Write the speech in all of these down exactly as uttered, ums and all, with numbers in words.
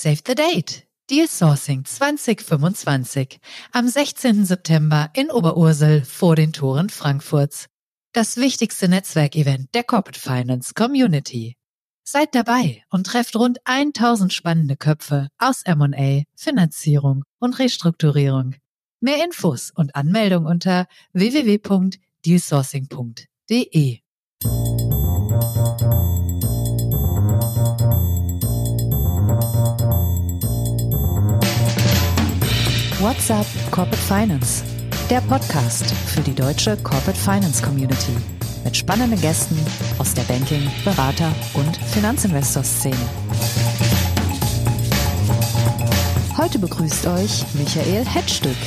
Save the date! Deal Sourcing zwanzig fünfundzwanzig am sechzehnten September in Oberursel vor den Toren Frankfurts. Das wichtigste Netzwerkevent der Corporate Finance Community. Seid dabei und trefft rund tausend spannende Köpfe aus M und A, Finanzierung und Restrukturierung. Mehr Infos und Anmeldung unter w w w punkt dealsourcing punkt d e. What's up Corporate Finance? Der Podcast für die deutsche Corporate Finance Community mit spannenden Gästen aus der Banking-, Berater- und Finanzinvestor-Szene. Heute begrüßt euch Michael Hetzstück.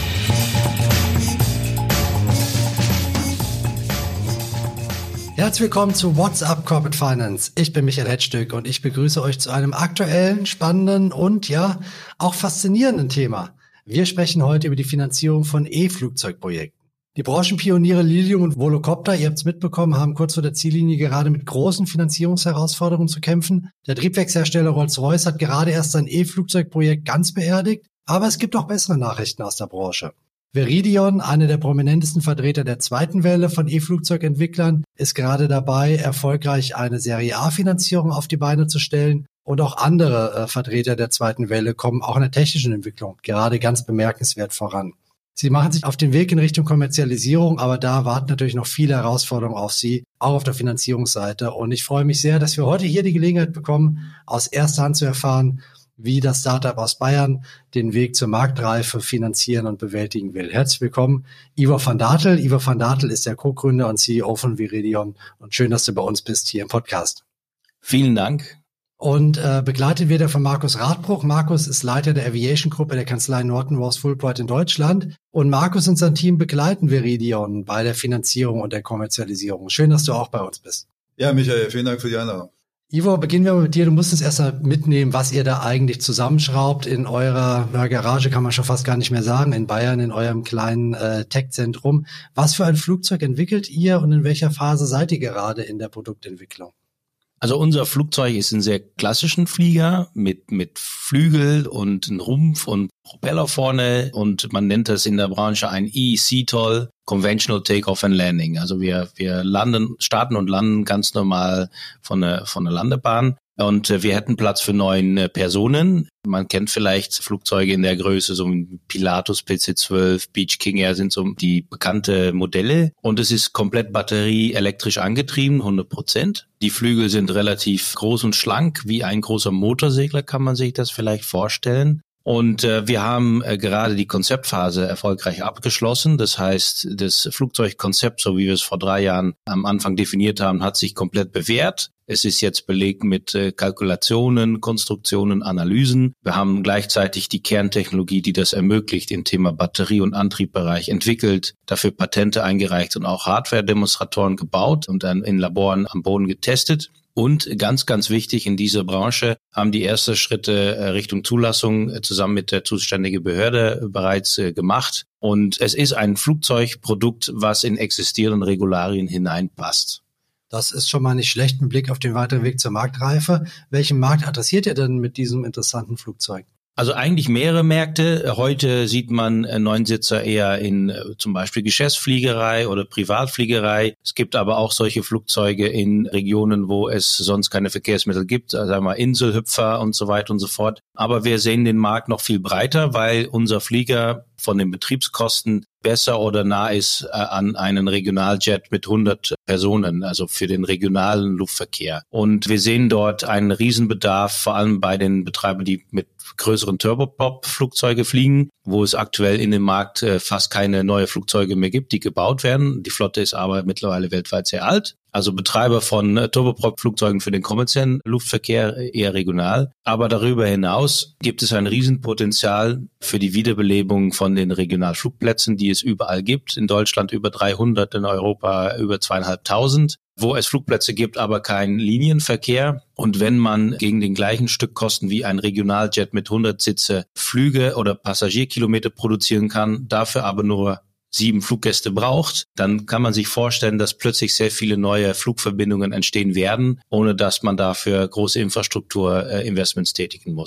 Herzlich willkommen zu What's Up Corporate Finance. Ich bin Michael Hetzstück und ich begrüße euch zu einem aktuellen, spannenden und ja auch faszinierenden Thema. Wir sprechen heute über die Finanzierung von E-Flugzeugprojekten. Die Branchenpioniere Lilium und Volocopter, ihr habt es mitbekommen, haben kurz vor der Ziellinie gerade mit großen Finanzierungsherausforderungen zu kämpfen. Der Triebwerkshersteller Rolls-Royce hat gerade erst sein E-Flugzeugprojekt ganz beerdigt, aber es gibt auch bessere Nachrichten aus der Branche. Veridion, einer der prominentesten Vertreter der zweiten Welle von E-Flugzeugentwicklern, ist gerade dabei, erfolgreich eine Serie A-Finanzierung auf die Beine zu stellen. Und auch andere äh, Vertreter der zweiten Welle kommen auch in der technischen Entwicklung gerade ganz bemerkenswert voran. Sie machen sich auf den Weg in Richtung Kommerzialisierung, aber da warten natürlich noch viele Herausforderungen auf Sie, auch auf der Finanzierungsseite. Und ich freue mich sehr, dass wir heute hier die Gelegenheit bekommen, aus erster Hand zu erfahren, wie das Startup aus Bayern den Weg zur Marktreife finanzieren und bewältigen will. Herzlich willkommen, Ivo van Datel. Ivo van Datel ist der Co-Gründer und C E O von Veridion. Und schön, dass du bei uns bist hier im Podcast. Vielen Dank. Und äh, begleitet wird er von Markus Radbruch. Markus ist Leiter der Aviation-Gruppe der Kanzlei Norton Rose Fulbright in Deutschland. Und Markus und sein Team begleiten Veridion bei der Finanzierung und der Kommerzialisierung. Schön, dass du auch bei uns bist. Ja, Michael, vielen Dank für die Einladung. Ivo, beginnen wir mit dir. Du musst uns erst mal mitnehmen, was ihr da eigentlich zusammenschraubt in eurer na, Garage, kann man schon fast gar nicht mehr sagen, in Bayern, in eurem kleinen äh, Tech-Zentrum. Was für ein Flugzeug entwickelt ihr und in welcher Phase seid ihr gerade in der Produktentwicklung? Also unser Flugzeug ist ein sehr klassischen Flieger mit mit Flügel und ein Rumpf und Propeller vorne und man nennt das in der Branche ein E-C T O L, Conventional Takeoff and Landing. Also wir wir landen, starten und landen ganz normal von der von der Landebahn. Und äh, wir hätten Platz für neun äh, Personen. Man kennt vielleicht Flugzeuge in der Größe, so ein Pilatus P C zwölf, Beech King Air sind so die bekannte Modelle. Und es ist komplett batterieelektrisch angetrieben, hundert Prozent. Die Flügel sind relativ groß und schlank, wie ein großer Motorsegler kann man sich das vielleicht vorstellen. Und äh, wir haben äh, gerade die Konzeptphase erfolgreich abgeschlossen. Das heißt, das Flugzeugkonzept, so wie wir es vor drei Jahren am Anfang definiert haben, hat sich komplett bewährt. Es ist jetzt belegt mit äh, Kalkulationen, Konstruktionen, Analysen. Wir haben gleichzeitig die Kerntechnologie, die das ermöglicht, im Thema Batterie- und Antriebbereich entwickelt, dafür Patente eingereicht und auch Hardware-Demonstratoren gebaut und dann in Laboren am Boden getestet. Und ganz, ganz wichtig in dieser Branche haben die ersten Schritte Richtung Zulassung zusammen mit der zuständigen Behörde bereits gemacht. Und es ist ein Flugzeugprodukt, was in existierende Regularien hineinpasst. Das ist schon mal nicht schlecht mit Blick auf den weiteren Weg zur Marktreife. Welchen Markt adressiert ihr denn mit diesem interessanten Flugzeug? Also eigentlich mehrere Märkte. Heute sieht man Neunsitzer eher in zum Beispiel Geschäftsfliegerei oder Privatfliegerei. Es gibt aber auch solche Flugzeuge in Regionen, wo es sonst keine Verkehrsmittel gibt, also sagen wir Inselhüpfer und so weiter und so fort. Aber wir sehen den Markt noch viel breiter, weil unser Flieger von den Betriebskosten besser oder nah ist äh, an einen Regionaljet mit hundert Personen, also für den regionalen Luftverkehr. Und wir sehen dort einen Riesenbedarf, vor allem bei den Betreibern, die mit größeren Turboprop-Flugzeuge fliegen, wo es aktuell in dem Markt äh, fast keine neue Flugzeuge mehr gibt, die gebaut werden. Die Flotte ist aber mittlerweile weltweit sehr alt. Also Betreiber von äh, Turboprop-Flugzeugen für den kommerziellen Luftverkehr eher regional. Aber darüber hinaus gibt es ein Riesenpotenzial für die Wiederbelebung von den Regionalflugplätzen, die es überall gibt. In Deutschland über dreihundert, in Europa über zweieinhalbtausend. Wo es Flugplätze gibt, aber keinen Linienverkehr. Und wenn man gegen den gleichen Stückkosten wie ein Regionaljet mit hundert Sitze Flüge oder Passagierkilometer produzieren kann, dafür aber nur sieben Fluggäste braucht, dann kann man sich vorstellen, dass plötzlich sehr viele neue Flugverbindungen entstehen werden, ohne dass man dafür große Infrastrukturinvestments äh, tätigen muss.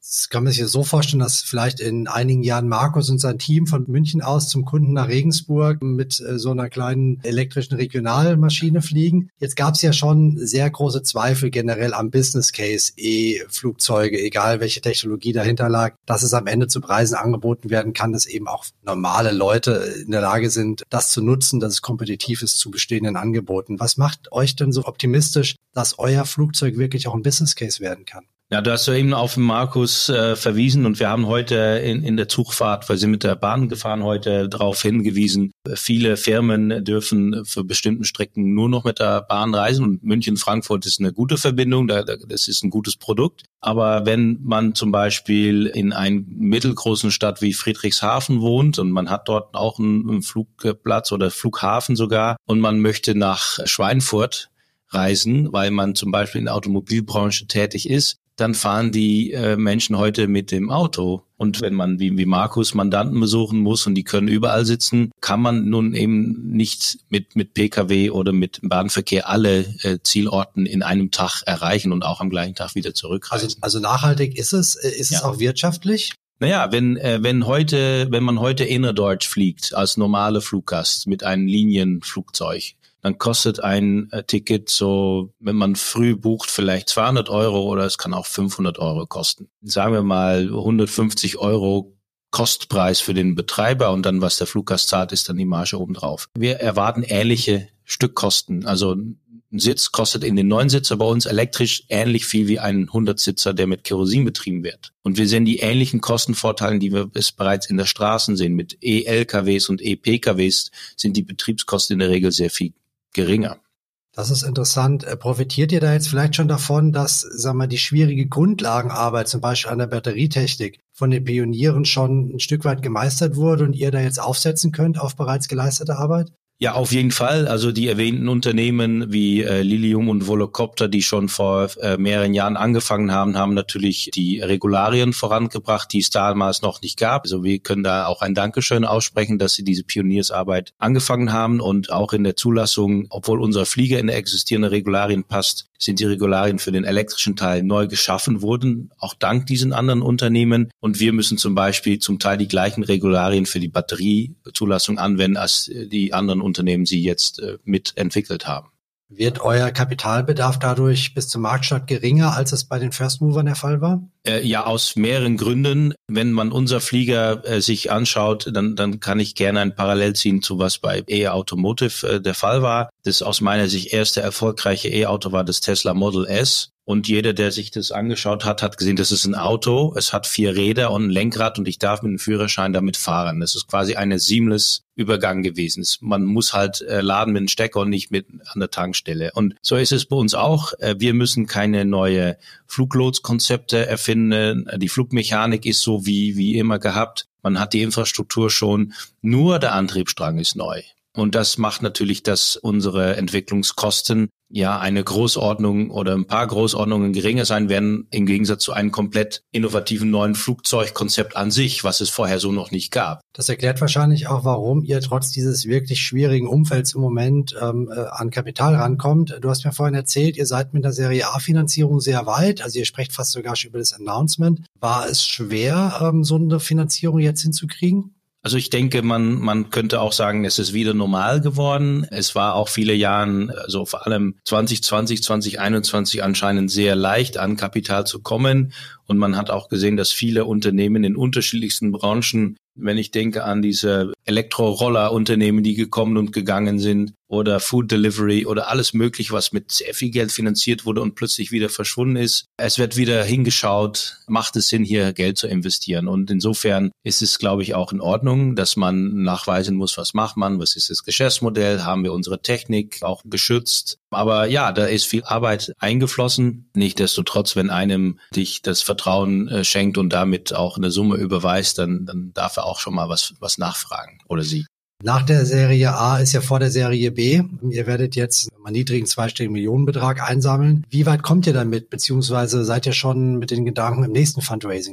Das kann man sich so vorstellen, dass vielleicht in einigen Jahren Markus und sein Team von München aus zum Kunden nach Regensburg mit äh, so einer kleinen elektrischen Regionalmaschine fliegen. Jetzt gab es ja schon sehr große Zweifel generell am Business Case E-Flugzeuge, egal welche Technologie dahinter lag, dass es am Ende zu Preisen angeboten werden kann, dass eben auch normale Leute in der Lage sind, das zu nutzen, dass es kompetitiv ist zu bestehenden Angeboten. Was macht euch denn so optimistisch, dass euer Flugzeug wirklich auch ein Business Case werden kann? Ja, du hast ja eben auf den Markus äh, verwiesen und wir haben heute in, in der Zugfahrt, weil sie mit der Bahn gefahren, heute darauf hingewiesen, viele Firmen dürfen für bestimmten Strecken nur noch mit der Bahn reisen und München-Frankfurt ist eine gute Verbindung, da, das ist ein gutes Produkt. Aber wenn man zum Beispiel in einer mittelgroßen Stadt wie Friedrichshafen wohnt und man hat dort auch einen, einen Flugplatz oder Flughafen sogar und man möchte nach Schweinfurt reisen, weil man zum Beispiel in der Automobilbranche tätig ist, dann fahren die äh, Menschen heute mit dem Auto. Und wenn man wie, wie Markus Mandanten besuchen muss und die können überall sitzen, kann man nun eben nicht mit mit P K W oder mit Bahnverkehr alle äh, Zielorten in einem Tag erreichen und auch am gleichen Tag wieder zurückreisen. Also, also nachhaltig ist es, ist ja. es auch wirtschaftlich? Naja, wenn äh, wenn heute, wenn man heute innerdeutsch fliegt als normale Fluggast mit einem Linienflugzeug, dann kostet ein äh, Ticket so, wenn man früh bucht, vielleicht zweihundert Euro oder es kann auch fünfhundert Euro kosten. Sagen wir mal hundertfünfzig Euro Kostpreis für den Betreiber und dann, was der Fluggast zahlt, ist dann die Marge obendrauf. Wir erwarten ähnliche Stückkosten. Also ein Sitz kostet in den neuen Sitzer bei uns elektrisch ähnlich viel wie ein hundert-Sitzer, der mit Kerosin betrieben wird. Und wir sehen die ähnlichen Kostenvorteile, die wir es bereits in der Straßen sehen. Mit E-L K Ws und E-P K Ws sind die Betriebskosten in der Regel sehr viel geringer. Das ist interessant. Profitiert ihr da jetzt vielleicht schon davon, dass, sagen wir, die schwierige Grundlagenarbeit, zum Beispiel an der Batterietechnik, von den Pionieren schon ein Stück weit gemeistert wurde und ihr da jetzt aufsetzen könnt auf bereits geleistete Arbeit? Ja, auf jeden Fall. Also die erwähnten Unternehmen wie äh, Lilium und Volocopter, die schon vor äh, mehreren Jahren angefangen haben, haben natürlich die Regularien vorangebracht, die es damals noch nicht gab. Also wir können da auch ein Dankeschön aussprechen, dass sie diese Pioniersarbeit angefangen haben und auch in der Zulassung, obwohl unser Flieger in der existierenden Regularien passt, sind die Regularien für den elektrischen Teil neu geschaffen worden, auch dank diesen anderen Unternehmen. Und wir müssen zum Beispiel zum Teil die gleichen Regularien für die Batteriezulassung anwenden, als die anderen Unternehmen sie jetzt äh, mitentwickelt haben. Wird euer Kapitalbedarf dadurch bis zum Marktstart geringer, als es bei den First Movern der Fall war? Äh, ja, aus mehreren Gründen. Wenn man unser Flieger äh, sich anschaut, dann, dann kann ich gerne ein Parallel ziehen zu was bei E-Automotive äh, der Fall war. Das aus meiner Sicht erste erfolgreiche E-Auto war das Tesla Model S. Und jeder, der sich das angeschaut hat, hat gesehen, das ist ein Auto. Es hat vier Räder und ein Lenkrad und ich darf mit dem Führerschein damit fahren. Das ist quasi eine seamless Übergang gewesen. Man muss halt äh, laden mit dem Stecker und nicht mit an der Tankstelle. Und so ist es bei uns auch. Äh, wir müssen keine neue Fluglotskonzepte erfinden. Die Flugmechanik ist so wie wie immer gehabt. Man hat die Infrastruktur schon. Nur der Antriebsstrang ist neu. Und das macht natürlich, dass unsere Entwicklungskosten ja eine Großordnung oder ein paar Großordnungen geringer sein werden im Gegensatz zu einem komplett innovativen neuen Flugzeugkonzept an sich, was es vorher so noch nicht gab. Das erklärt wahrscheinlich auch, warum ihr trotz dieses wirklich schwierigen Umfelds im Moment ähm, äh, an Kapital rankommt. Du hast mir vorhin erzählt, ihr seid mit der Serie A-Finanzierung sehr weit. Also ihr sprecht fast sogar schon über das Announcement. War es schwer, ähm, so eine Finanzierung jetzt hinzukriegen? Also ich denke, man man könnte auch sagen, es ist wieder normal geworden. Es war auch viele Jahre, also vor allem zwanzig zwanzig, zwanzig einundzwanzig anscheinend sehr leicht an Kapital zu kommen. Und man hat auch gesehen, dass viele Unternehmen in unterschiedlichsten Branchen, wenn ich denke an diese Elektroroller-Unternehmen, die gekommen und gegangen sind, oder Food Delivery oder alles Mögliche, was mit sehr viel Geld finanziert wurde und plötzlich wieder verschwunden ist. Es wird wieder hingeschaut, macht es Sinn, hier Geld zu investieren? Und insofern ist es, glaube ich, auch in Ordnung, dass man nachweisen muss, was macht man, was ist das Geschäftsmodell, haben wir unsere Technik auch geschützt. Aber ja, da ist viel Arbeit eingeflossen. Nichtsdestotrotz, wenn einem dich das Vertrauen äh, schenkt und damit auch eine Summe überweist, dann, dann darf er auch schon mal was, was nachfragen oder sie. Nach der Serie A ist ja vor der Serie B. Ihr werdet jetzt einen niedrigen zweistelligen Millionenbetrag einsammeln. Wie weit kommt ihr damit? Beziehungsweise seid ihr schon mit den Gedanken im nächsten Fundraising drin?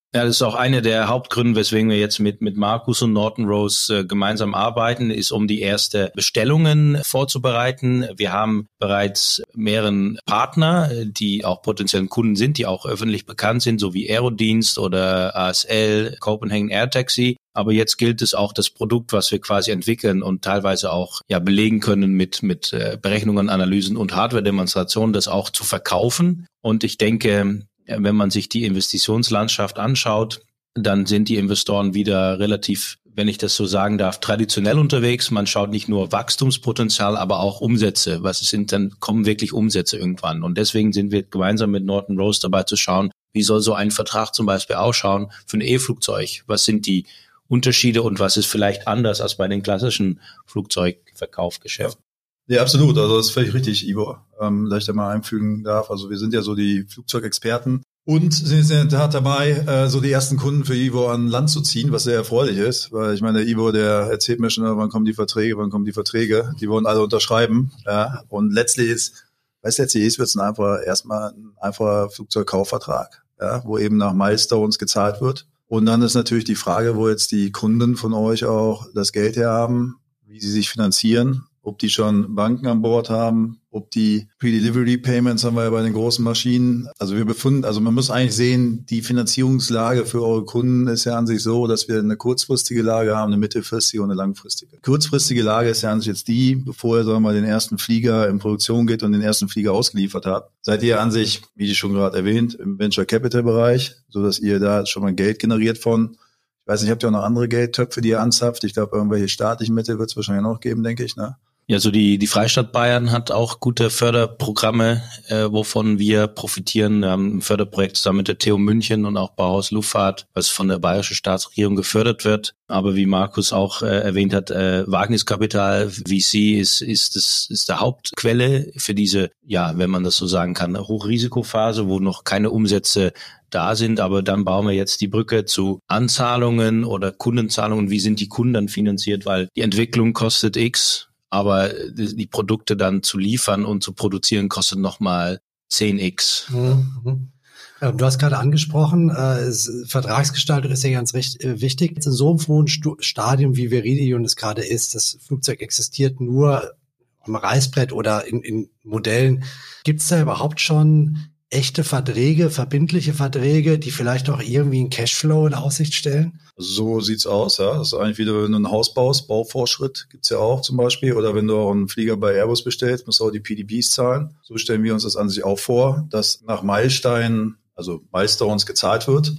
Ja, das ist auch eine der Hauptgründe, weswegen wir jetzt mit mit Markus und Norton Rose äh, gemeinsam arbeiten, ist, um die erste Bestellungen vorzubereiten. Wir haben bereits mehreren Partner, die auch potenziellen Kunden sind, die auch öffentlich bekannt sind, so wie Aerodienst oder A S L, Copenhagen Air Taxi. Aber jetzt gilt es auch, das Produkt, was wir quasi entwickeln und teilweise auch ja belegen können mit mit äh, Berechnungen, Analysen und Hardware-Demonstrationen, das auch zu verkaufen. Und ich denke, wenn man sich die Investitionslandschaft anschaut, dann sind die Investoren wieder relativ, wenn ich das so sagen darf, traditionell unterwegs. Man schaut nicht nur Wachstumspotenzial, aber auch Umsätze. Was sind, dann kommen wirklich Umsätze irgendwann. Und deswegen sind wir gemeinsam mit Norton Rose dabei zu schauen, wie soll so ein Vertrag zum Beispiel ausschauen für ein E-Flugzeug? Was sind die Unterschiede und was ist vielleicht anders als bei den klassischen Flugzeugverkaufsgeschäften? Ja, absolut. Also das ist völlig richtig, Ivo. Ähm, dass ich da mal einfügen darf. Also wir sind ja so die Flugzeugexperten und sind jetzt in der Tat dabei, äh, so die ersten Kunden für Ivo an Land zu ziehen, was sehr erfreulich ist. Weil ich meine, Ivo, der erzählt mir schon, wann kommen die Verträge, wann kommen die Verträge. Die wollen alle unterschreiben. Ja. Und letztlich ist, weißt du, letztlich ist, wird es ein einfach, erstmal ein einfacher Flugzeugkaufvertrag, ja, wo eben nach Milestones gezahlt wird. Und dann ist natürlich die Frage, wo jetzt die Kunden von euch auch das Geld her haben, wie sie sich finanzieren. Ob die schon Banken an Bord haben, ob die Pre-Delivery Payments haben wir ja bei den großen Maschinen. Also wir befinden, also man muss eigentlich sehen, die Finanzierungslage für eure Kunden ist ja an sich so, dass wir eine kurzfristige Lage haben, eine mittelfristige und eine langfristige. Kurzfristige Lage ist ja an sich jetzt die, bevor ihr, sagen wir mal, den ersten Flieger in Produktion geht und den ersten Flieger ausgeliefert habt, seid ihr an sich, wie schon gerade erwähnt, im Venture Capital Bereich, so dass ihr da schon mal Geld generiert von. Ich weiß nicht, habt ihr auch noch andere Geldtöpfe, die ihr anzapft? Ich glaube, irgendwelche staatlichen Mittel wird es wahrscheinlich noch geben, denke ich, ne? Ja, so die die Freistaat Bayern hat auch gute Förderprogramme, äh, wovon wir profitieren. Wir haben ein Förderprojekt zusammen mit der T U München und auch Bauhaus Luftfahrt, was von der bayerischen Staatsregierung gefördert wird. Aber wie Markus auch äh, erwähnt hat, äh, Wagniskapital, V C ist ist das ist der Hauptquelle für diese, ja, wenn man das so sagen kann, Hochrisikophase, wo noch keine Umsätze da sind, aber dann bauen wir jetzt die Brücke zu Anzahlungen oder Kundenzahlungen. Wie sind die Kunden dann finanziert? Weil die Entwicklung kostet X, aber die Produkte dann zu liefern und zu produzieren kostet nochmal zehn x. Mhm. Du hast gerade angesprochen, äh, Vertragsgestaltung ist ja ganz recht, äh, wichtig. In so einem hohen Stu- Stadium, wie Viridion es gerade ist, das Flugzeug existiert nur am Reißbrett oder in, in Modellen. Gibt es da überhaupt schon echte Verträge, verbindliche Verträge, die vielleicht auch irgendwie einen Cashflow in Aussicht stellen? So sieht's aus, ja. Das ist eigentlich wieder, wenn du ein Haus baust, Bauvorschritt gibt's ja auch zum Beispiel. Oder wenn du auch einen Flieger bei Airbus bestellst, musst du auch die P D Bs zahlen. So stellen wir uns das an sich auch vor, dass nach Meilensteinen, also Milestones gezahlt wird.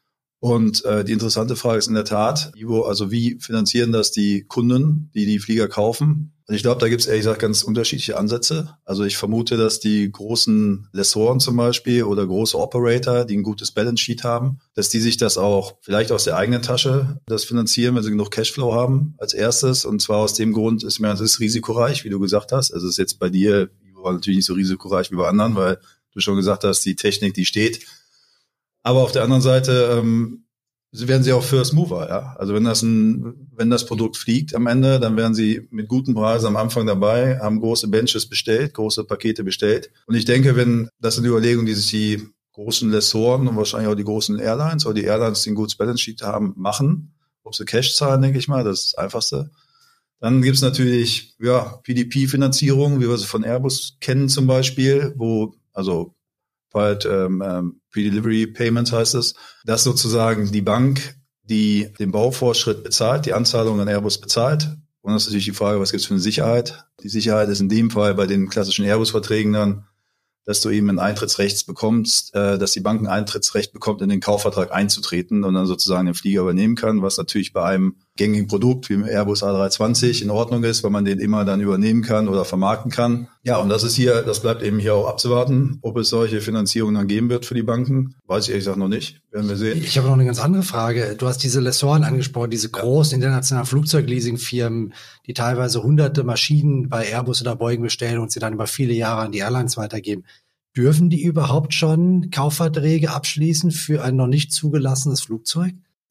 Und äh, die interessante Frage ist in der Tat, Ivo, also wie finanzieren das die Kunden, die die Flieger kaufen? Und ich glaube, da gibt es ehrlich gesagt ganz unterschiedliche Ansätze. Also ich vermute, dass die großen Lessoren zum Beispiel oder große Operator, die ein gutes Balance Sheet haben, dass die sich das auch vielleicht aus der eigenen Tasche das finanzieren, wenn sie genug Cashflow haben als erstes. Und zwar aus dem Grund, ist mir das ist risikoreich, wie du gesagt hast. Also es ist jetzt bei dir war natürlich nicht so risikoreich wie bei anderen, weil du schon gesagt hast, die Technik, die steht. Aber auf der anderen Seite ähm, werden sie auch First Mover, ja. Also wenn das ein, wenn das Produkt fliegt am Ende, dann werden sie mit guten Preisen am Anfang dabei, haben große Benches bestellt, große Pakete bestellt. Und ich denke, wenn das sind die Überlegungen, die sich die großen Lessoren und wahrscheinlich auch die großen Airlines oder die Airlines, die ein gutes Balance Sheet haben, machen, ob sie Cash zahlen, denke ich mal, das ist das Einfachste. Dann gibt's natürlich ja P D P-Finanzierung, wie wir sie von Airbus kennen zum Beispiel, wo also bald ähm, ähm, Pre-Delivery Payments heißt es, dass sozusagen die Bank, die den Bauvorschritt bezahlt, die Anzahlung an Airbus bezahlt. Und das ist natürlich die Frage, was gibt's für eine Sicherheit? Die Sicherheit ist in dem Fall bei den klassischen Airbus-Verträgen dann, dass du eben ein Eintrittsrecht bekommst, äh, dass die Bank ein Eintrittsrecht bekommt, in den Kaufvertrag einzutreten und dann sozusagen den Flieger übernehmen kann, was natürlich bei einem gängigen Produkt wie im Airbus A drei zwanzig in Ordnung ist, weil man den immer dann übernehmen kann oder vermarkten kann. Ja, und das ist hier, das bleibt eben hier auch abzuwarten, ob es solche Finanzierungen dann geben wird für die Banken. Weiß ich ehrlich gesagt noch nicht, werden wir sehen. Ich habe noch eine ganz andere Frage. Du hast diese Lessoren angesprochen, diese großen internationalen Flugzeugleasingfirmen, die teilweise hunderte Maschinen bei Airbus oder Boeing bestellen und sie dann über viele Jahre an die Airlines weitergeben. Dürfen die überhaupt schon Kaufverträge abschließen für ein noch nicht zugelassenes Flugzeug?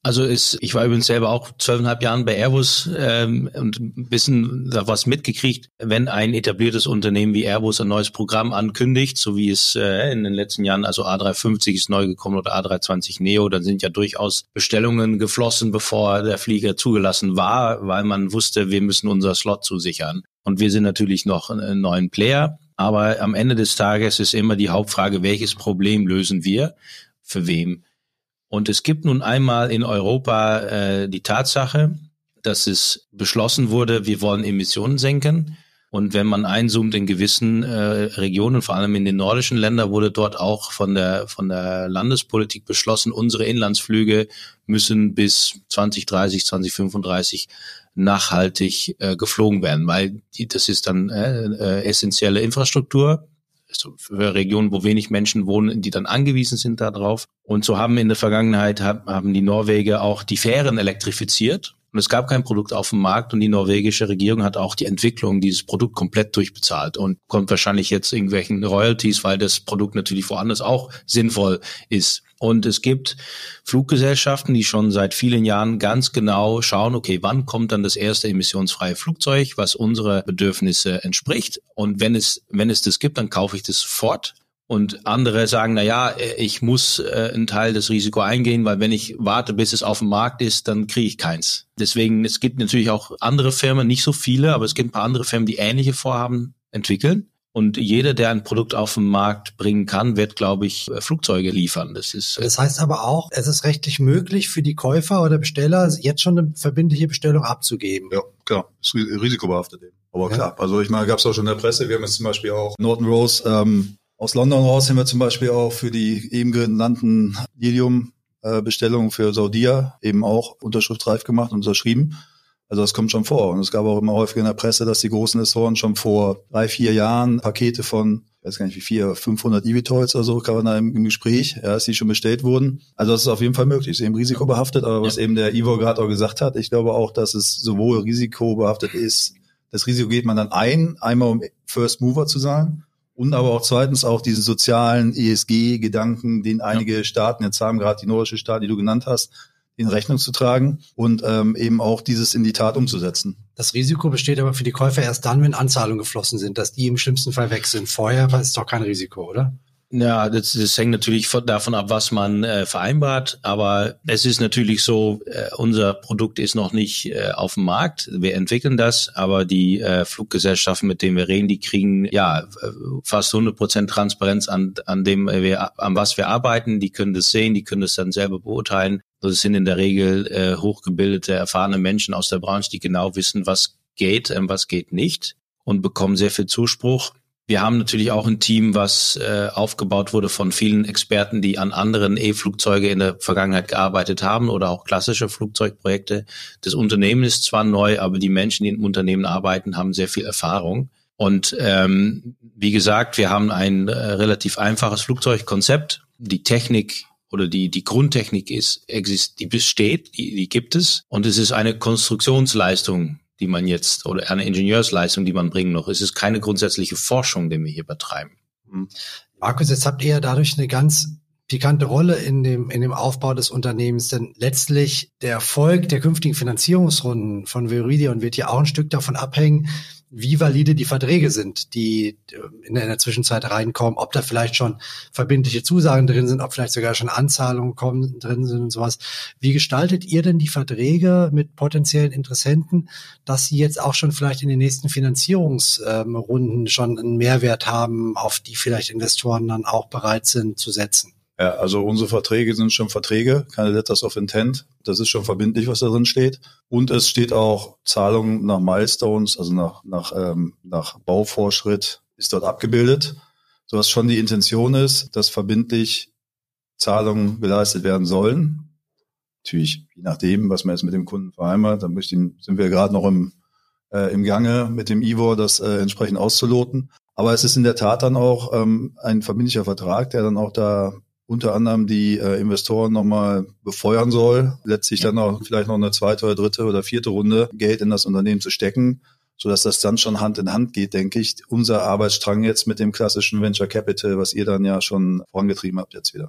Also ist, ich war übrigens selber auch zwölfeinhalb Jahren bei Airbus ähm, und ein bisschen da was mitgekriegt. Wenn ein etabliertes Unternehmen wie Airbus ein neues Programm ankündigt, so wie es äh, in den letzten Jahren, also A drei fünfzig ist neu gekommen oder A drei zwanzig Neo, dann sind ja durchaus Bestellungen geflossen, bevor der Flieger zugelassen war, weil man wusste, wir müssen unser Slot zusichern. Und wir sind natürlich noch ein neuen Player, aber am Ende des Tages ist immer die Hauptfrage, welches Problem lösen wir, für wem? Und es gibt nun einmal in Europa äh, die Tatsache, dass es beschlossen wurde, wir wollen Emissionen senken. Und wenn man einzoomt in gewissen äh, Regionen, vor allem in den nordischen Ländern, wurde dort auch von der von der Landespolitik beschlossen, unsere Inlandsflüge müssen bis zwanzig dreißig, zwanzig fünfunddreißig nachhaltig äh, geflogen werden, weil die, das ist dann äh, äh, essentielle Infrastruktur. Also für Regionen, wo wenig Menschen wohnen, die dann angewiesen sind darauf. Und so haben in der Vergangenheit haben die Norweger auch die Fähren elektrifiziert. Und es gab kein Produkt auf dem Markt und die norwegische Regierung hat auch die Entwicklung dieses Produkt komplett durchbezahlt und kommt wahrscheinlich jetzt irgendwelchen Royalties, weil das Produkt natürlich woanders auch sinnvoll ist. Und es gibt Fluggesellschaften, die schon seit vielen Jahren ganz genau schauen, okay, wann kommt dann das erste emissionsfreie Flugzeug, was unsere Bedürfnisse entspricht. Und wenn es, wenn es das gibt, dann kaufe ich das sofort. Und andere sagen, na ja, ich muss äh, einen Teil des Risikos eingehen, weil wenn ich warte, bis es auf dem Markt ist, dann kriege ich keins. Deswegen, es gibt natürlich auch andere Firmen, nicht so viele, aber es gibt ein paar andere Firmen, die ähnliche Vorhaben entwickeln. Und jeder, der ein Produkt auf den Markt bringen kann, wird, glaube ich, Flugzeuge liefern. Das ist. Das heißt aber auch, es ist rechtlich möglich für die Käufer oder Besteller, jetzt schon eine verbindliche Bestellung abzugeben. Ja, klar. Das ist risikobehaftet eben. Aber ja. Klar. Also ich meine, gab es auch schon in der Presse. Wir haben jetzt zum Beispiel auch Norton Rose ähm, aus London raus, haben wir zum Beispiel auch für die eben genannten Lilium-Bestellungen für Saudia eben auch unterschriftsreif gemacht und unterschrieben. Also das kommt schon vor. Und es gab auch immer häufig in der Presse, dass die großen Investoren schon vor drei, vier Jahren Pakete von, ich weiß gar nicht wie viel, fünfhundert eVTOLs oder so, kann man da im, im Gespräch, ja, dass die schon bestellt wurden. Also das ist auf jeden Fall möglich. Ist eben risikobehaftet, aber was ja. eben der Ivo gerade auch gesagt hat, ich glaube auch, dass es sowohl risikobehaftet ist, das Risiko geht man dann ein, einmal um First Mover zu sein und aber auch zweitens auch diesen sozialen E S G-Gedanken, den einige ja. Staaten jetzt haben, gerade die nordische Staaten, die du genannt hast, in Rechnung zu tragen und ähm, eben auch dieses in die Tat umzusetzen. Das Risiko besteht aber für die Käufer erst dann, wenn Anzahlungen geflossen sind, dass die im schlimmsten Fall weg sind. Vorher ist es doch kein Risiko, oder? Ja, das, das hängt natürlich von, davon ab, was man äh, vereinbart. Aber es ist natürlich so, äh, unser Produkt ist noch nicht äh, auf dem Markt. Wir entwickeln das, aber die äh, Fluggesellschaften, mit denen wir reden, die kriegen ja fast hundert Prozent Transparenz an, an dem, wir, an was wir arbeiten. Die können das sehen, die können das dann selber beurteilen. Das sind in der Regel äh, hochgebildete, erfahrene Menschen aus der Branche, die genau wissen, was geht und was geht nicht und bekommen sehr viel Zuspruch. Wir haben natürlich auch ein Team, was äh, aufgebaut wurde von vielen Experten, die an anderen E-Flugzeuge in der Vergangenheit gearbeitet haben oder auch klassische Flugzeugprojekte. Das Unternehmen ist zwar neu, aber die Menschen, die im Unternehmen arbeiten, haben sehr viel Erfahrung. Und ähm, wie gesagt, wir haben ein äh, relativ einfaches Flugzeugkonzept. Die Technik oder die die Grundtechnik ist, exist, die besteht, die, die gibt es. Und es ist eine Konstruktionsleistung, die man jetzt, oder eine Ingenieursleistung, die man bringen noch. Es ist keine grundsätzliche Forschung, die wir hier betreiben. Markus, jetzt habt ihr ja dadurch eine ganz pikante Rolle in dem in dem Aufbau des Unternehmens, denn letztlich der Erfolg der künftigen Finanzierungsrunden von Viridion wird ja auch ein Stück davon abhängen, wie valide die Verträge sind, die in der Zwischenzeit reinkommen, ob da vielleicht schon verbindliche Zusagen drin sind, ob vielleicht sogar schon Anzahlungen kommen, drin sind und sowas. Wie gestaltet ihr denn die Verträge mit potenziellen Interessenten, dass sie jetzt auch schon vielleicht in den nächsten Finanzierungsrunden schon einen Mehrwert haben, auf die vielleicht Investoren dann auch bereit sind zu setzen? Ja, also unsere Verträge sind schon Verträge, keine Letters of Intent. Das ist schon verbindlich, was da drin steht. Und es steht auch Zahlungen nach Milestones, also nach nach ähm, nach Bauvorschritt ist dort abgebildet, sodass schon die Intention ist, dass verbindlich Zahlungen geleistet werden sollen. Natürlich, je nachdem, was man jetzt mit dem Kunden vereinbart, dann sind wir gerade noch im äh, im Gange mit dem Ivo, das äh, entsprechend auszuloten. Aber es ist in der Tat dann auch ähm, ein verbindlicher Vertrag, der dann auch da unter anderem die äh, Investoren nochmal befeuern soll, letztlich dann auch vielleicht noch eine zweite oder dritte oder vierte Runde Geld in das Unternehmen zu stecken, sodass das dann schon Hand in Hand geht, denke ich. Unser Arbeitsstrang jetzt mit dem klassischen Venture Capital, was ihr dann ja schon vorangetrieben habt jetzt wieder.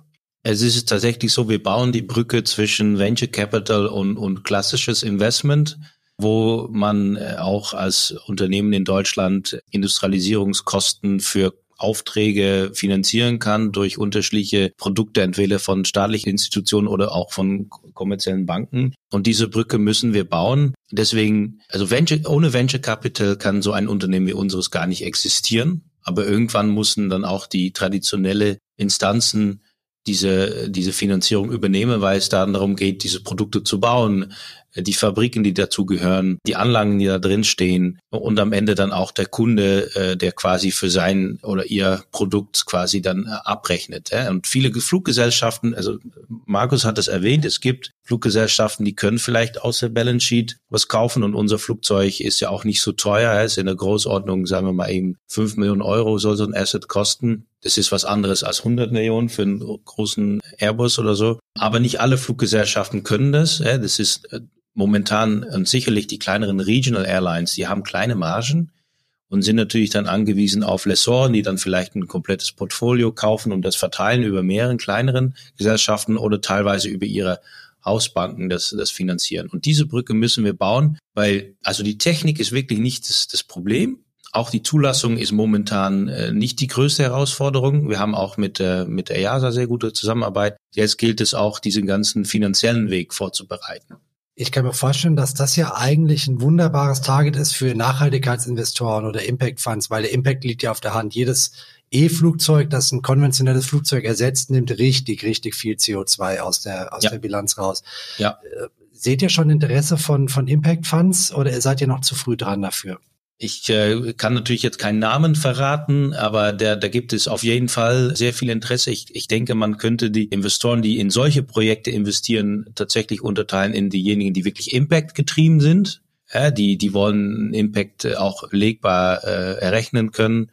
Es ist tatsächlich so, wir bauen die Brücke zwischen Venture Capital und, und klassisches Investment, wo man auch als Unternehmen in Deutschland Industrialisierungskosten für Aufträge finanzieren kann durch unterschiedliche Produkte, entweder von staatlichen Institutionen oder auch von kommerziellen Banken. Und diese Brücke müssen wir bauen. Deswegen, also Venture, ohne Venture Capital kann so ein Unternehmen wie unseres gar nicht existieren. Aber irgendwann müssen dann auch die traditionelle Instanzen diese, diese Finanzierung übernehmen, weil es dann darum geht, diese Produkte zu bauen, die Fabriken, die dazugehören, die Anlagen, die da drin stehen und am Ende dann auch der Kunde, der quasi für sein oder ihr Produkt quasi dann abrechnet. Und viele Fluggesellschaften, also Markus hat es erwähnt, es gibt Fluggesellschaften, die können vielleicht aus der Balance Sheet was kaufen und unser Flugzeug ist ja auch nicht so teuer, ist in der Größenordnung, sagen wir mal eben fünf Millionen Euro soll so ein Asset kosten. Das ist was anderes als hundert Millionen für einen großen Airbus oder so. Aber nicht alle Fluggesellschaften können das. Das ist momentan und sicherlich die kleineren Regional Airlines, die haben kleine Margen und sind natürlich dann angewiesen auf Lessoren, die dann vielleicht ein komplettes Portfolio kaufen und das verteilen über mehreren kleineren Gesellschaften oder teilweise über ihre Hausbanken das, das finanzieren. Und diese Brücke müssen wir bauen, weil also die Technik ist wirklich nicht das, das Problem. Auch die Zulassung ist momentan äh, nicht die größte Herausforderung. Wir haben auch mit, äh, mit der E A S A sehr gute Zusammenarbeit. Jetzt gilt es auch, diesen ganzen finanziellen Weg vorzubereiten. Ich kann mir vorstellen, dass das ja eigentlich ein wunderbares Target ist für Nachhaltigkeitsinvestoren oder Impact Funds, weil der Impact liegt ja auf der Hand. Jedes E-Flugzeug, das ein konventionelles Flugzeug ersetzt, nimmt richtig, richtig viel C O zwei aus der, aus ja. der Bilanz raus. Ja. Seht ihr schon Interesse von, von Impact Funds oder seid ihr noch zu früh dran dafür? Ich äh, kann natürlich jetzt keinen Namen verraten, aber der, da gibt es auf jeden Fall sehr viel Interesse. Ich, ich denke, man könnte die Investoren, die in solche Projekte investieren, tatsächlich unterteilen in diejenigen, die wirklich Impact getrieben sind. Ja, die, die wollen Impact auch legbar äh, errechnen können.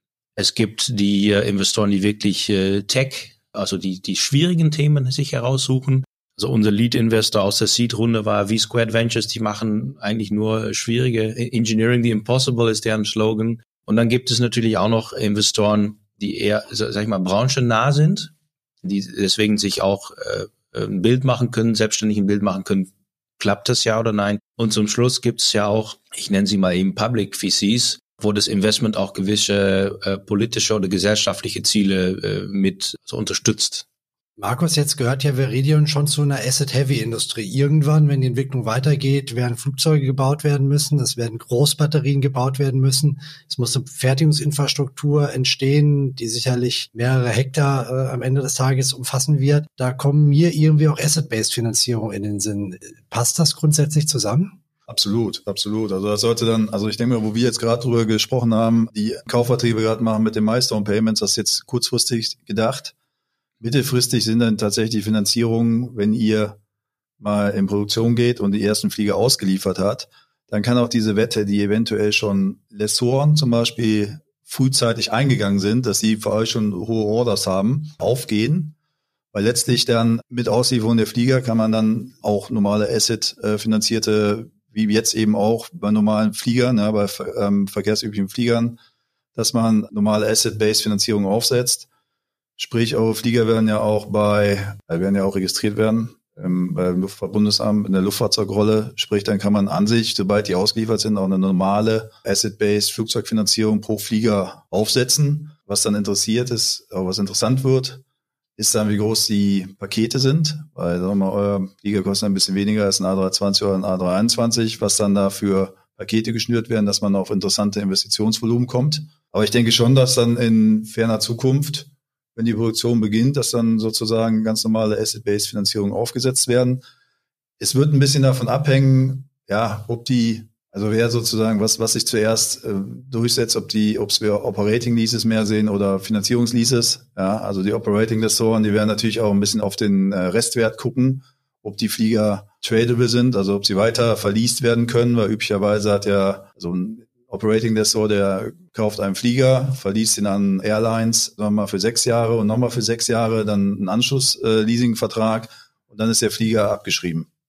Es gibt die äh, Investoren, die wirklich äh, Tech, also die, die schwierigen Themen sich heraussuchen. Also unser Lead-Investor aus der Seed-Runde war V-Squared Ventures, die machen eigentlich nur schwierige Engineering the Impossible ist deren Slogan. Und dann gibt es natürlich auch noch Investoren, die eher, sag ich mal, branchennah sind, die deswegen sich auch äh, ein Bild machen können, selbstständig ein Bild machen können, klappt das ja oder nein. Und zum Schluss gibt es ja auch, ich nenne sie mal eben Public V Cs, wo das Investment auch gewisse äh, politische oder gesellschaftliche Ziele äh, mit so unterstützt. Markus, jetzt gehört ja Veridion schon zu einer Asset-Heavy-Industrie. Irgendwann, wenn die Entwicklung weitergeht, werden Flugzeuge gebaut werden müssen, es werden Großbatterien gebaut werden müssen, es muss eine Fertigungsinfrastruktur entstehen, die sicherlich mehrere Hektar äh, am Ende des Tages umfassen wird. Da kommen mir irgendwie auch Asset-Based-Finanzierung in den Sinn. Passt das grundsätzlich zusammen? Absolut, absolut. Also das sollte dann, also ich denke mal, wo wir jetzt gerade drüber gesprochen haben, die Kaufverträge gerade machen mit den Milestone Payments, das ist jetzt kurzfristig gedacht. Mittelfristig sind dann tatsächlich die Finanzierungen, wenn ihr mal in Produktion geht und die ersten Flieger ausgeliefert hat, dann kann auch diese Wette, die eventuell schon Lessoren zum Beispiel frühzeitig eingegangen sind, dass sie für euch schon hohe Orders haben, aufgehen. Weil letztlich dann mit Auslieferung der Flieger kann man dann auch normale Asset-finanzierte, wie jetzt eben auch bei normalen Fliegern, ja, bei ähm, verkehrsüblichen Fliegern, dass man normale Asset-Based-Finanzierung aufsetzt. Sprich, eure Flieger werden ja auch bei, werden ja auch registriert werden ähm, beim Luftfahrtbundesamt in der Luftfahrzeugrolle. Sprich, dann kann man an sich, sobald die ausgeliefert sind, auch eine normale Asset-Based Flugzeugfinanzierung pro Flieger aufsetzen. Was dann interessiert ist, auch was interessant wird, ist dann, wie groß die Pakete sind. Weil, sagen wir mal, euer Flieger kostet ein bisschen weniger als ein A drei zwanzig oder ein A drei einundzwanzig, was dann da für Pakete geschnürt werden, dass man auf interessante Investitionsvolumen kommt. Aber ich denke schon, dass dann in ferner Zukunft, wenn die Produktion beginnt, dass dann sozusagen ganz normale Asset-Based-Finanzierungen aufgesetzt werden. Es wird ein bisschen davon abhängen, ja, ob die, also wer sozusagen, was, was sich zuerst äh, durchsetzt, ob die, ob wir Operating Leases mehr sehen oder Finanzierungsleases. Ja, also die Operating Lessoren, die werden natürlich auch ein bisschen auf den äh, Restwert gucken, ob die Flieger tradable sind, also ob sie weiter verleast werden können, weil üblicherweise hat ja so ein Operating Lessor, der kauft einen Flieger, verliest ihn an Airlines, sagen wir mal für sechs Jahre und nochmal für sechs Jahre, dann einen Anschluss-Leasing-Vertrag und dann ist der Flieger abgeschrieben.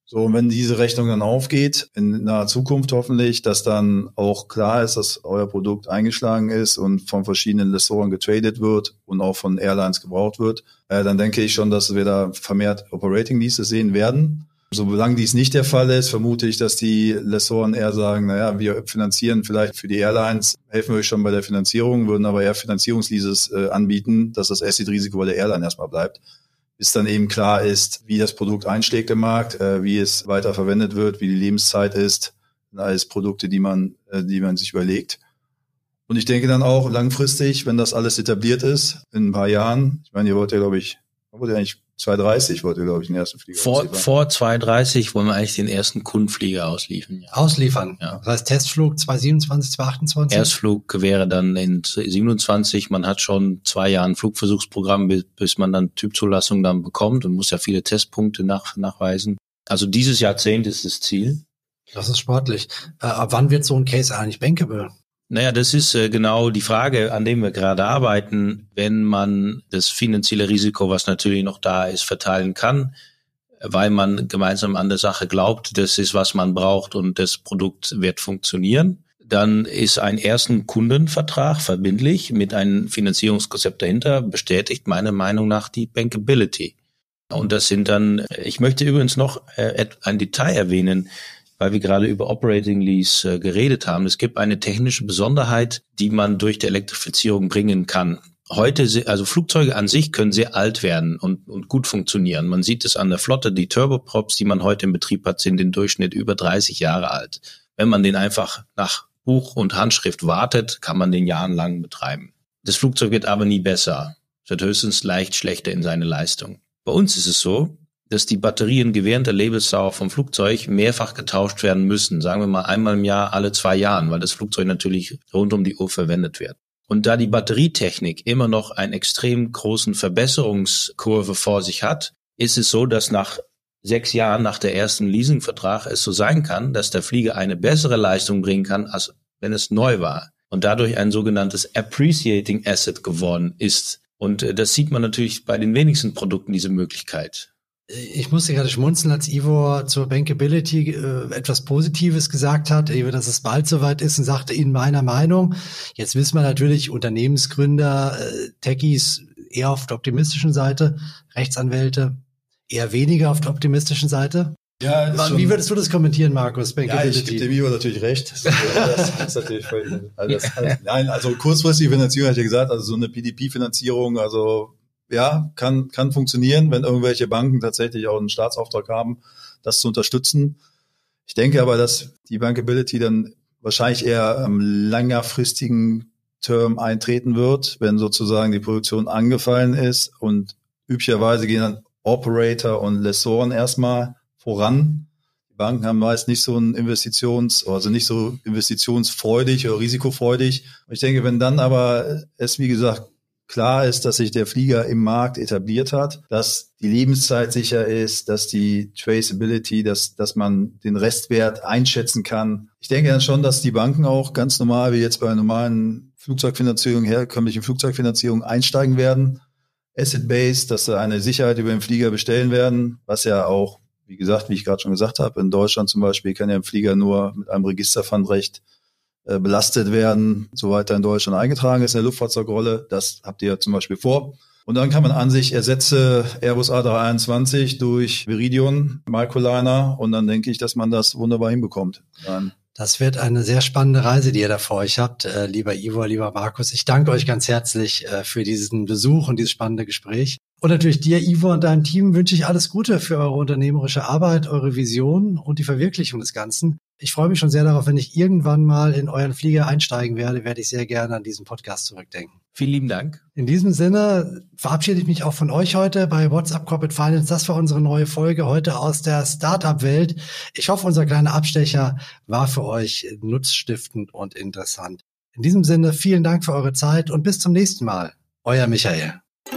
So, und wenn diese Rechnung dann aufgeht, in naher Zukunft hoffentlich, dass dann auch klar ist, dass euer Produkt eingeschlagen ist und von verschiedenen Lessoren getradet wird und auch von Airlines gebraucht wird, äh, dann denke ich schon, dass wir da vermehrt Operating Leases sehen werden. Solange dies nicht der Fall ist, vermute ich, dass die Lessoren eher sagen, naja, wir finanzieren vielleicht für die Airlines, helfen wir euch schon bei der Finanzierung, würden aber eher Finanzierungsleases äh, anbieten, dass das Asset-Risiko bei der Airline erstmal bleibt, bis dann eben klar ist, wie das Produkt einschlägt im Markt, äh, wie es weiter verwendet wird, wie die Lebenszeit ist, alles Produkte, die man, äh, die man sich überlegt. Und ich denke dann auch langfristig, wenn das alles etabliert ist, in ein paar Jahren, ich meine, ihr wollt ja, glaube ich, wollt ihr eigentlich zwanzig dreißig wollt ihr, glaube ich, den ersten Flieger Vor, ausliefern. vor zwanzig dreißig wollen wir eigentlich den ersten Kundenflieger ausliefern. Ja. Ausliefern. Ja. Das heißt Testflug zwanzig siebenundzwanzig, zwanzig achtundzwanzig? Erstflug wäre dann in siebenundzwanzig. Man hat schon zwei Jahre ein Flugversuchsprogramm, bis, bis man dann Typzulassung dann bekommt und muss ja viele Testpunkte nach, nachweisen. Also dieses Jahrzehnt ist das Ziel. Das ist sportlich. Äh, ab wann wird so ein Case eigentlich bankable? Naja, das ist äh, genau die Frage, an dem wir gerade arbeiten. Wenn man das finanzielle Risiko, was natürlich noch da ist, verteilen kann, weil man gemeinsam an der Sache glaubt, das ist, was man braucht und das Produkt wird funktionieren, dann ist ein ersten Kundenvertrag verbindlich mit einem Finanzierungskonzept dahinter, bestätigt meiner Meinung nach die Bankability. Und das sind dann, ich möchte übrigens noch äh, ein Detail erwähnen, weil wir gerade über Operating Lease äh, geredet haben. Es gibt eine technische Besonderheit, die man durch die Elektrifizierung bringen kann. Heute, also Flugzeuge an sich können sehr alt werden und, und gut funktionieren. Man sieht es an der Flotte, die Turboprops, die man heute in Betrieb hat, sind im Durchschnitt über dreißig Jahre alt. Wenn man den einfach nach Buch und Handschrift wartet, kann man den jahrelang betreiben. Das Flugzeug wird aber nie besser. Es wird höchstens leicht schlechter in seine Leistung. Bei uns ist es so, dass die Batterien während der Lebensdauer vom Flugzeug mehrfach getauscht werden müssen. Sagen wir mal einmal im Jahr, alle zwei Jahren, weil das Flugzeug natürlich rund um die Uhr verwendet wird. Und da die Batterietechnik immer noch einen extrem großen Verbesserungskurve vor sich hat, ist es so, dass nach sechs Jahren nach der ersten Leasingvertrag es so sein kann, dass der Flieger eine bessere Leistung bringen kann, als wenn es neu war. Und dadurch ein sogenanntes Appreciating Asset geworden ist. Und das sieht man natürlich bei den wenigsten Produkten, diese Möglichkeit. Ich musste gerade schmunzeln, als Ivo zur Bankability äh, etwas Positives gesagt hat, eben, dass es bald soweit ist, und sagte in meiner Meinung. Jetzt wissen wir natürlich, Unternehmensgründer, äh, Techies eher auf der optimistischen Seite, Rechtsanwälte eher weniger auf der optimistischen Seite. Ja, ist Wie schon, würdest du das kommentieren, Markus? ja, ich gebe dem Ivo natürlich recht. Das, das, das ist natürlich völlig, also das, nein, also kurzfristige Finanzierung, hatte ich gesagt, also so eine P D P-Finanzierung, also ja, kann kann funktionieren, wenn irgendwelche Banken tatsächlich auch einen Staatsauftrag haben, das zu unterstützen. Ich denke aber, dass die Bankability dann wahrscheinlich eher am längerfristigen Term eintreten wird, wenn sozusagen die Produktion angefallen ist, und üblicherweise gehen dann Operator und Lessoren erstmal voran. Die Banken haben meist nicht so ein Investitions-, also nicht so investitionsfreudig oder risikofreudig. Ich denke, wenn dann aber es, wie gesagt, klar ist, dass sich der Flieger im Markt etabliert hat, dass die Lebenszeit sicher ist, dass die Traceability, dass, dass man den Restwert einschätzen kann. Ich denke dann schon, dass die Banken auch ganz normal, wie jetzt bei normalen Flugzeugfinanzierung, herkömmlichen Flugzeugfinanzierung einsteigen werden. Asset-based, dass sie eine Sicherheit über den Flieger bestellen werden, was ja auch, wie gesagt, wie ich gerade schon gesagt habe, in Deutschland zum Beispiel kann ja ein Flieger nur mit einem Registerpfandrecht äh, belastet werden, soweit er in Deutschland eingetragen ist in der Luftfahrzeugrolle. Das habt ihr ja zum Beispiel vor. Und dann kann man an sich ersetze Airbus A drei einundzwanzig durch Viridion, Microliner, und dann denke ich, dass man das wunderbar hinbekommt. Dann Das wird eine sehr spannende Reise, die ihr da vor euch habt, äh, lieber Ivo, lieber Markus. Ich danke euch ganz herzlich äh, für diesen Besuch und dieses spannende Gespräch. Und natürlich dir, Ivo, und deinem Team wünsche ich alles Gute für eure unternehmerische Arbeit, eure Vision und die Verwirklichung des Ganzen. Ich freue mich schon sehr darauf, wenn ich irgendwann mal in euren Flieger einsteigen werde, werde ich sehr gerne an diesen Podcast zurückdenken. Vielen lieben Dank. In diesem Sinne verabschiede ich mich auch von euch heute bei WhatsApp Corporate Finance. Das war unsere neue Folge heute aus der Startup-Welt. Ich hoffe, unser kleiner Abstecher war für euch nutzstiftend und interessant. In diesem Sinne, vielen Dank für eure Zeit und bis zum nächsten Mal. Euer Michael.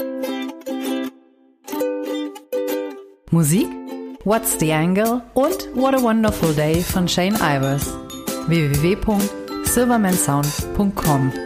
Musik, What's the Angle und What a Wonderful Day von Shane Ivers. w w w punkt silverman sound punkt com